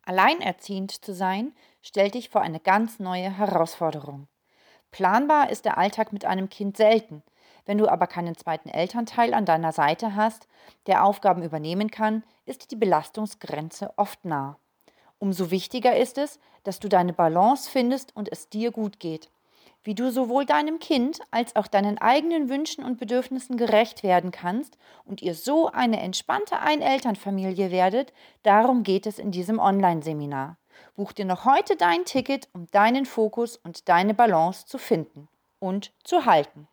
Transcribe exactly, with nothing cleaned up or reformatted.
Alleinerziehend zu sein, stellt dich vor eine ganz neue Herausforderung. Planbar ist der Alltag mit einem Kind selten. Wenn du aber keinen zweiten Elternteil an deiner Seite hast, der Aufgaben übernehmen kann, ist die Belastungsgrenze oft nah. Umso wichtiger ist es, dass du deine Balance findest und es dir gut geht. Wie du sowohl deinem Kind als auch deinen eigenen Wünschen und Bedürfnissen gerecht werden kannst und ihr so eine entspannte Einelternfamilie werdet, darum geht es in diesem Online-Seminar. Buch dir noch heute dein Ticket, um deinen Fokus und deine Balance zu finden und zu halten.